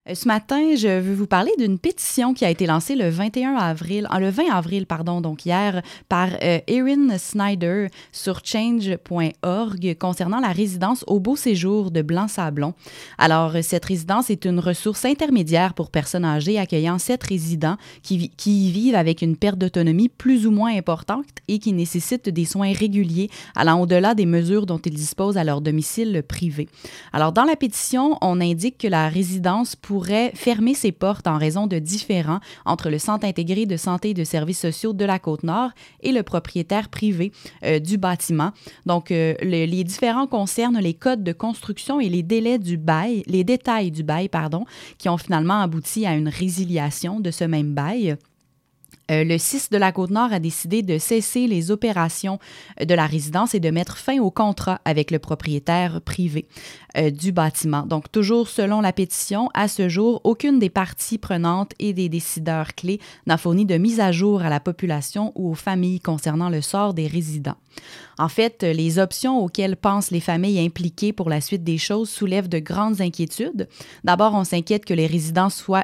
Ce matin, je veux vous parler d'une pétition qui a été lancée le 20 avril, pardon, donc hier, par Erin Snyder sur change.org concernant la résidence au beau séjour de Blanc-Sablon. Alors, cette résidence est une ressource intermédiaire pour personnes âgées accueillant 7 résidents qui y vivent avec une perte d'autonomie plus ou moins importante et qui nécessitent des soins réguliers allant au-delà des mesures dont ils disposent à leur domicile privé. Alors, dans la pétition, on indique que la résidence pourrait fermer ses portes en raison de différends entre le Centre intégré de santé et de services sociaux de la Côte-Nord et le propriétaire privé du bâtiment. Donc, les différends concernent les codes de construction et les détails du bail, qui ont finalement abouti à une résiliation de ce même bail. Le CIS de la Côte-Nord a décidé de cesser les opérations de la résidence et de mettre fin au contrat avec le propriétaire privé du bâtiment. Donc, toujours selon la pétition, à ce jour, aucune des parties prenantes et des décideurs clés n'a fourni de mise à jour à la population ou aux familles concernant le sort des résidents. En fait, les options auxquelles pensent les familles impliquées pour la suite des choses soulèvent de grandes inquiétudes. D'abord, on s'inquiète que les résidents soient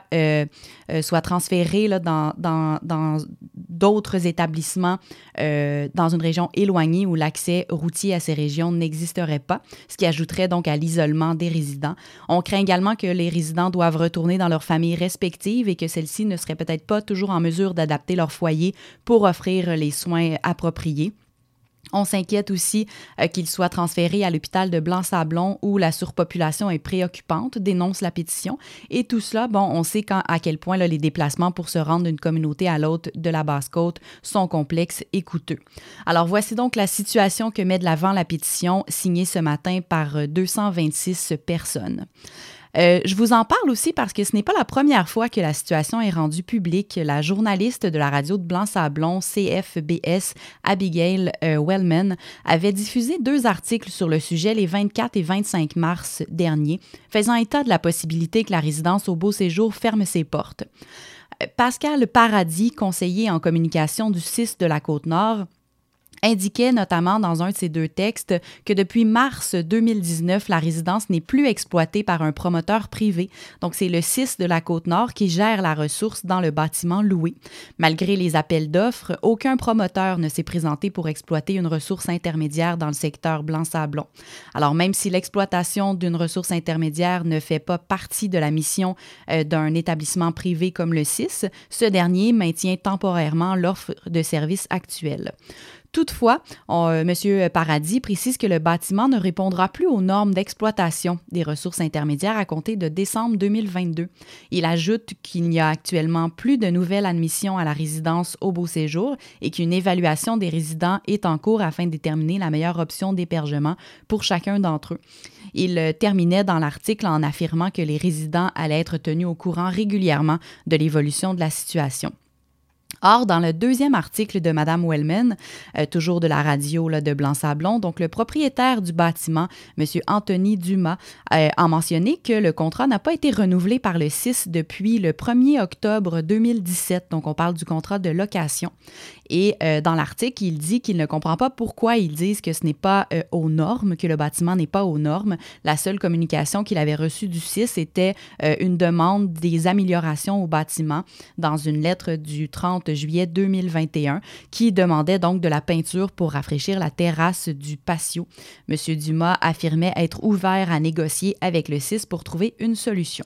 transférés là, dans d'autres établissements dans une région éloignée où l'accès routier à ces régions n'existerait pas, ce qui ajouterait donc à l'isolement des résidents. On craint également que les résidents doivent retourner dans leurs familles respectives et que celles-ci ne seraient peut-être pas toujours en mesure d'adapter leur foyer pour offrir les soins appropriés. On s'inquiète aussi qu'ils soient transférés à l'hôpital de Blanc-Sablon où la surpopulation est préoccupante, dénonce la pétition. Et tout cela, on sait à quel point les déplacements pour se rendre d'une communauté à l'autre de la Basse-Côte sont complexes et coûteux. Alors voici donc la situation que met de l'avant la pétition signée ce matin par 226 personnes. Je vous en parle aussi parce que ce n'est pas la première fois que la situation est rendue publique. La journaliste de la radio de Blanc-Sablon, CFBS, Abigail Wellman, avait diffusé 2 articles sur le sujet les 24 et 25 mars dernier, faisant état de la possibilité que la résidence au beau séjour ferme ses portes. Pascal Paradis, conseiller en communication du CIS de la Côte-Nord, indiquait notamment dans un de ces 2 textes que depuis mars 2019, la résidence n'est plus exploitée par un promoteur privé. Donc, c'est le CIS de la Côte-Nord qui gère la ressource dans le bâtiment loué. Malgré les appels d'offres, aucun promoteur ne s'est présenté pour exploiter une ressource intermédiaire dans le secteur Blanc-Sablon. Alors, même si l'exploitation d'une ressource intermédiaire ne fait pas partie de la mission d'un établissement privé comme le CIS, ce dernier maintient temporairement l'offre de services actuelle. Toutefois, M. Paradis précise que le bâtiment ne répondra plus aux normes d'exploitation des ressources intermédiaires à compter de décembre 2022. Il ajoute qu'il n'y a actuellement plus de nouvelles admissions à la résidence au beau séjour et qu'une évaluation des résidents est en cours afin de déterminer la meilleure option d'hébergement pour chacun d'entre eux. Il terminait dans l'article en affirmant que les résidents allaient être tenus au courant régulièrement de l'évolution de la situation. Or, dans le 2e article de Mme Wellman, toujours de la radio de Blanc-Sablon, donc le propriétaire du bâtiment, M. Anthony Dumas, a mentionné que le contrat n'a pas été renouvelé par le CIS depuis le 1er octobre 2017. Donc, on parle du contrat de location. Et dans l'article, il dit qu'il ne comprend pas pourquoi ils disent que ce n'est pas aux normes, que le bâtiment n'est pas aux normes. La seule communication qu'il avait reçue du CIS était une demande des améliorations au bâtiment dans une lettre du 30 juillet 2021 qui demandait donc de la peinture pour rafraîchir la terrasse du patio. M. Dumas affirmait être ouvert à négocier avec le CIS pour trouver une solution.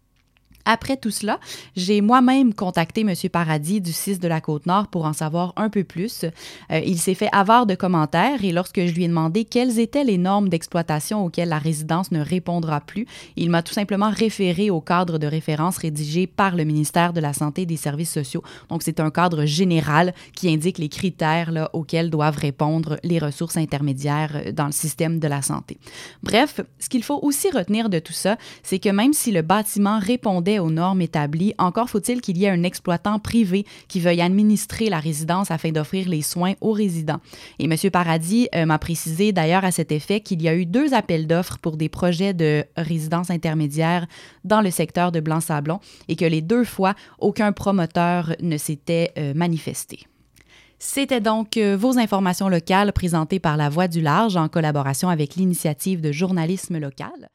Après tout cela, j'ai moi-même contacté M. Paradis du CIS de la Côte-Nord pour en savoir un peu plus. Il s'est fait avare de commentaires et lorsque je lui ai demandé quelles étaient les normes d'exploitation auxquelles la résidence ne répondra plus, il m'a tout simplement référé au cadre de référence rédigé par le ministère de la Santé et des Services sociaux. Donc, c'est un cadre général qui indique les critères auxquels doivent répondre les ressources intermédiaires dans le système de la santé. Bref, ce qu'il faut aussi retenir de tout ça, c'est que même si le bâtiment répondait aux normes établies, encore faut-il qu'il y ait un exploitant privé qui veuille administrer la résidence afin d'offrir les soins aux résidents. Et M. Paradis m'a précisé d'ailleurs à cet effet qu'il y a eu 2 appels d'offres pour des projets de résidence intermédiaire dans le secteur de Blanc-Sablon et que les 2 fois, aucun promoteur ne s'était manifesté. C'était donc vos informations locales présentées par La Voix du Large en collaboration avec l'Initiative de journalisme local.